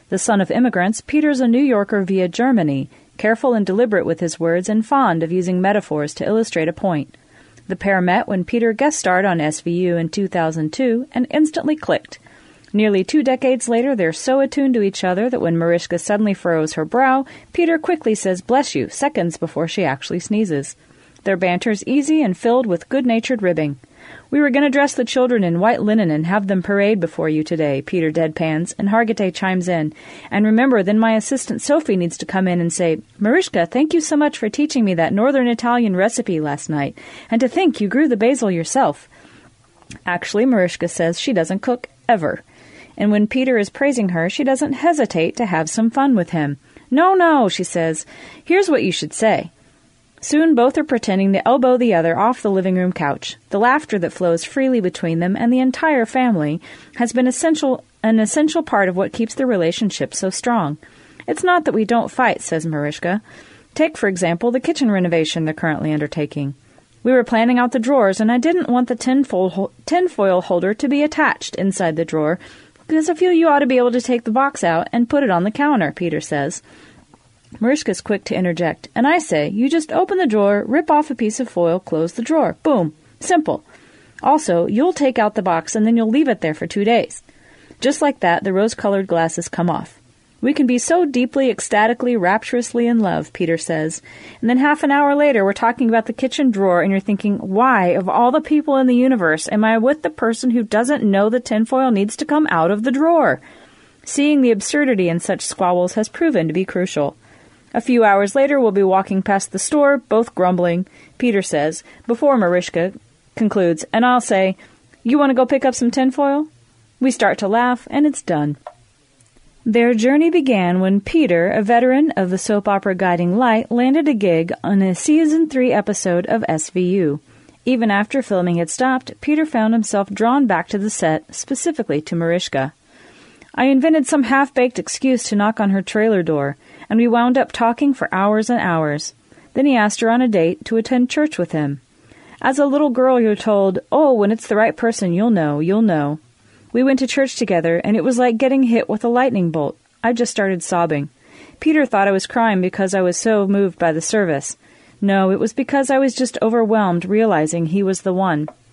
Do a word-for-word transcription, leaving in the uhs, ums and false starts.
The son of immigrants, Peter's a New Yorker via Germany, careful and deliberate with his words and fond of using metaphors to illustrate a point. The pair met when Peter guest starred on S V U in two thousand two and instantly clicked. Nearly two decades later, they're so attuned to each other that when Mariska suddenly furrows her brow, Peter quickly says "bless you" seconds before she actually sneezes. Their banter's easy and filled with good-natured ribbing. "We were going to dress the children in white linen and have them parade before you today," Peter deadpans, and Hargitay chimes in. "And remember, then my assistant Sophie needs to come in and say, 'Mariska, thank you so much for teaching me that Northern Italian recipe last night, and to think you grew the basil yourself.'" Actually, Mariska says she doesn't cook ever. And when Peter is praising her, she doesn't hesitate to have some fun with him. "No, no," she says. "Here's what you should say." Soon both are pretending to elbow the other off the living room couch. The laughter that flows freely between them and the entire family has been essential, an essential part of what keeps the relationship so strong. "It's not that we don't fight," says Mariska. "Take, for example, the kitchen renovation they're currently undertaking. We were planning out the drawers, and I didn't want the tinfoil, tinfoil holder to be attached inside the drawer, because I feel you ought to be able to take the box out and put it on the counter," Peter says. Mariska's quick to interject, "And I say, you just open the drawer, rip off a piece of foil, close the drawer. Boom. Simple. Also, you'll take out the box and then you'll leave it there for two days. Just like that, the rose-colored glasses come off. We can be so deeply, ecstatically, rapturously in love," Peter says. And then half an hour later, we're talking about the kitchen drawer, and you're thinking, why, of all the people in the universe, am I with the person who doesn't know the tinfoil needs to come out of the drawer? Seeing the absurdity in such squabbles has proven to be crucial. A few hours later, we'll be walking past the store, both grumbling, Peter says, before Mariska concludes, and I'll say, "You want to go pick up some tinfoil?" We start to laugh, and it's done. Their journey began when Peter, a veteran of the soap opera Guiding Light, landed a gig on a season three episode of S V U. Even after filming had stopped, Peter found himself drawn back to the set, specifically to Mariska. I invented some half-baked excuse to knock on her trailer door, and we wound up talking for hours and hours. Then he asked her on a date to attend church with him. As a little girl, you're told, "Oh, when it's the right person, you'll know, you'll know." We went to church together, and it was like getting hit with a lightning bolt. I just started sobbing. Peter thought I was crying because I was so moved by the service. No, it was because I was just overwhelmed realizing he was the one.